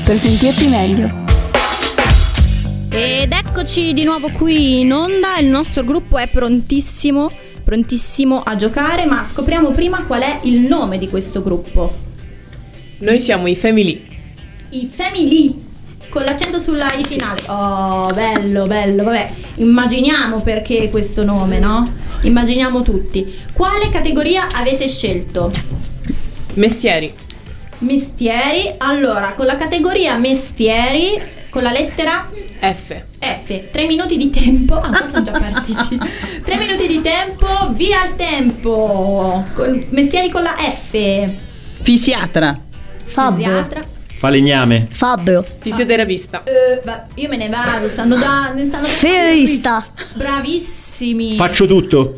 per sentirti meglio. Ed eccoci di nuovo qui in onda. Il nostro gruppo è prontissimo a giocare, ma scopriamo prima qual è il nome di questo gruppo. Noi siamo i Family. I Family, con l'accento sulla I finale. Oh, bello, vabbè. Immaginiamo perché questo nome, no? Immaginiamo tutti. Quale categoria avete scelto? Mestieri. Allora, con la categoria mestieri, con la lettera F. 3 minuti di tempo. Qua sono già partiti. 3 minuti di tempo, via il tempo. Mestieri con la F. Fisiatra. Fisiatra. Falegname. Fabbro. Fisioterapista. Io me ne vado, stanno Ferista. bravissimi. Faccio tutto.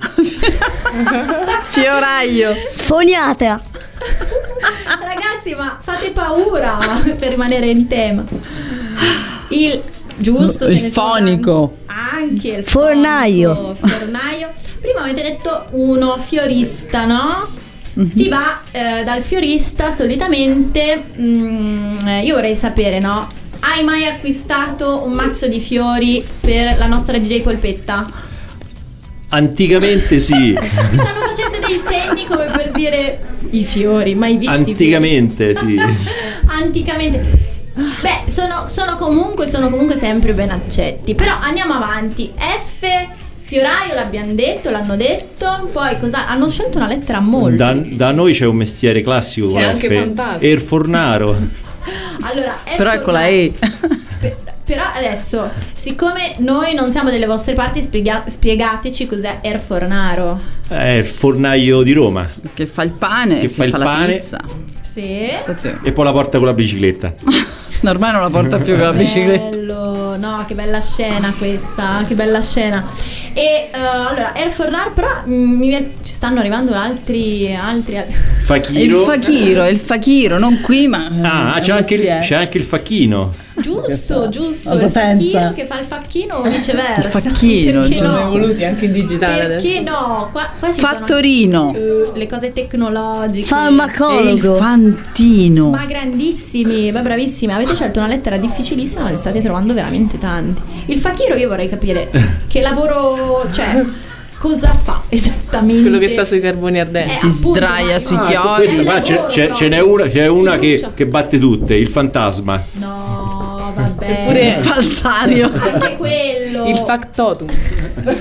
Fioraio. Foniatra. Ragazzi, ma fate paura per rimanere in tema. Il giusto, il fonico. Anche il fornaio. Prima avete detto uno fiorista, no? Mm-hmm. Si va dal fiorista solitamente. Io vorrei sapere, no? Hai mai acquistato un mazzo di fiori per la nostra DJ Polpetta? Anticamente sì. Mi stanno facendo dei segni come per dire i fiori, mai visti. Anticamente sì. Anticamente. Beh, sono comunque sempre ben accetti. Però andiamo avanti. F, fioraio l'abbiamo detto, l'hanno detto. Poi cosa? Hanno scelto una lettera molto difficile. Da noi c'è un mestiere classico c'è con anche F. fantastico. Il fornaro. Allora, però è con la E. Però adesso, siccome noi non siamo delle vostre parti, spiegateci cos'è Fornaro. È il fornaio di Roma. Che fa il pane, che fa la pizza. Sì. E poi la porta con la bicicletta. Ormai non la porta più con la bicicletta. Bello, no, che bella scena questa, che bella scena. E allora, Fornaro, però ci stanno arrivando altri. Facchino. Il facchiro, non qui, ma c'è anche il facchino. Giusto, il facchino che fa il facchino o viceversa. Il facchino, ce ne voluti anche in digitale. Perché adesso? No? Qua Fattorino. Le cose tecnologiche. Farmacologo. Il fantino. Ma grandissimi, ma bravissimi. Avete scelto una lettera difficilissima, ma ne state trovando veramente tanti. Il facchiro io vorrei capire che lavoro, cioè cosa fa esattamente? Quello che sta sui carboni ardenti. Si sdraia sui chiodi. C'è una che batte tutte, il fantasma. No, vabbè. C'è pure il falsario. Anche quello. Il factotum. Il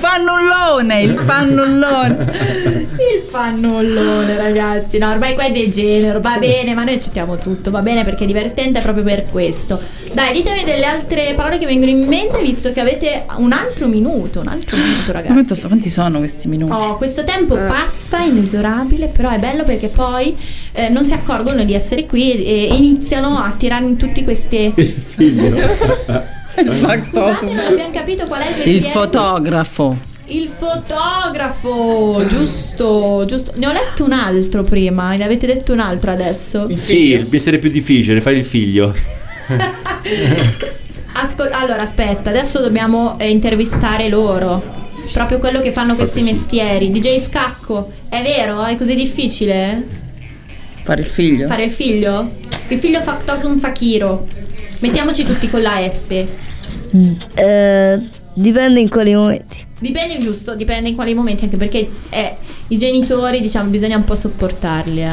fannullone, ragazzi. No, ormai qua è degenero. Va bene, ma noi accettiamo tutto. Va bene, perché è divertente proprio per questo. Dai, ditemi delle altre parole che vengono in mente, visto che avete un altro minuto, ragazzi. Quanti sono questi minuti? Questo tempo passa inesorabile, però è bello perché poi non si accorgono di essere qui e iniziano a tirare in tutti queste. Scusate, non abbiamo capito qual è il mestiere. Il fotografo, giusto. Ne ho letto un altro prima, ne avete detto un altro adesso. Sì, il mestiere più difficile, fare il figlio. Allora, aspetta, adesso dobbiamo intervistare loro. Proprio quello che fanno questi mestieri. DJ Scacco, è vero? È così difficile? Fare il figlio? Il figlio factotum fakiro. Mettiamoci tutti con la F. Dipende in quali momenti. Dipende in quali momenti, anche perché i genitori, diciamo, bisogna un po' sopportarli.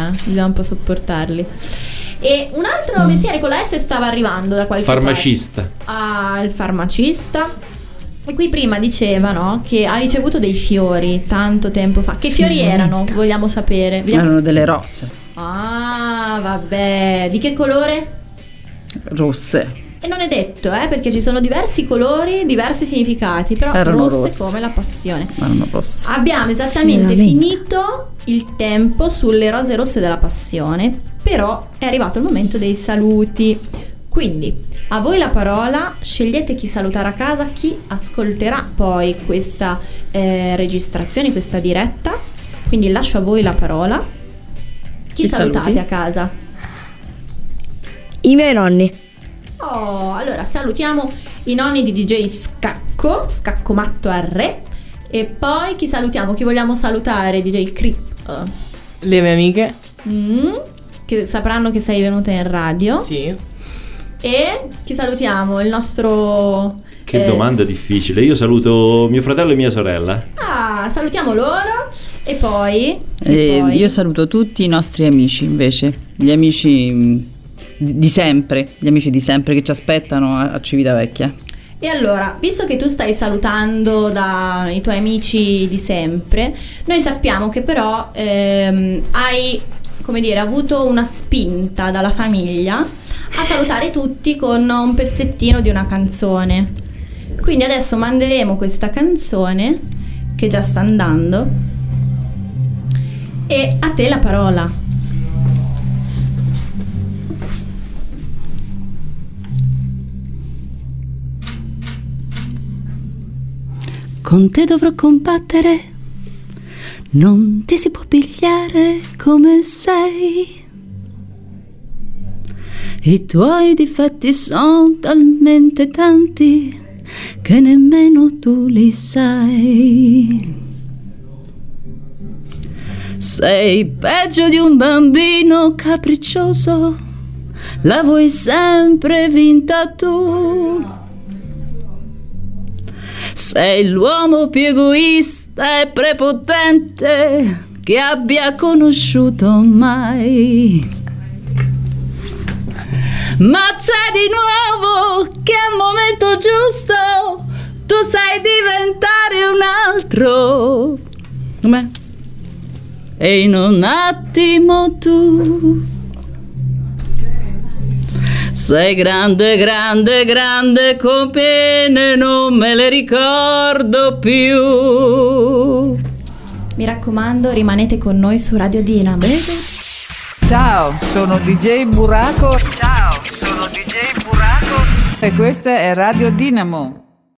E un altro mestiere con la F stava arrivando da qualche farmacista. parte. Il farmacista. E qui prima diceva, no, che ha ricevuto dei fiori tanto tempo fa. Che fiori erano? Vogliamo sapere. Erano delle rose. Vabbè. Di che colore? Rosse. E non è detto, perché ci sono diversi colori, diversi significati. Però erano rosse come la passione. Erano rosse. Abbiamo esattamente finito il tempo sulle rose rosse della passione. Però è arrivato il momento dei saluti. Quindi a voi la parola, scegliete chi salutare a casa, chi ascolterà poi questa registrazione, questa diretta. Quindi lascio a voi la parola. Chi salutate saluti? A casa? I miei nonni. Allora salutiamo i nonni di DJ Scacco Matto al re. E poi chi salutiamo? Chi vogliamo salutare? DJ Crip. Le mie amiche. Che sapranno che sei venuta in radio. Sì. E chi salutiamo? Il nostro... Che domanda difficile. Io saluto mio fratello e mia sorella. Ah, salutiamo loro e poi... Io saluto tutti i nostri amici invece, gli amici di sempre, che ci aspettano a Civitavecchia. E allora, visto che tu stai salutando i tuoi amici di sempre, noi sappiamo che però hai, come dire, avuto una spinta dalla famiglia a salutare tutti con un pezzettino di una canzone. Quindi adesso manderemo questa canzone che già sta andando e a te la parola. Con te dovrò combattere, non ti si può pigliare come sei. I tuoi difetti sono talmente tanti che nemmeno tu li sai. Sei peggio di un bambino capriccioso, la vuoi sempre vinta tu. Sei l'uomo più egoista e prepotente che abbia conosciuto mai. Ma c'è di nuovo che al momento giusto tu sai diventare un altro. Com'è? E in un attimo tu sei grande, grande, grande come non me le ricordo più. Mi raccomando, rimanete con noi su Radio Dinamo. Ciao, sono DJ Buraco. E questa è Radio Dinamo.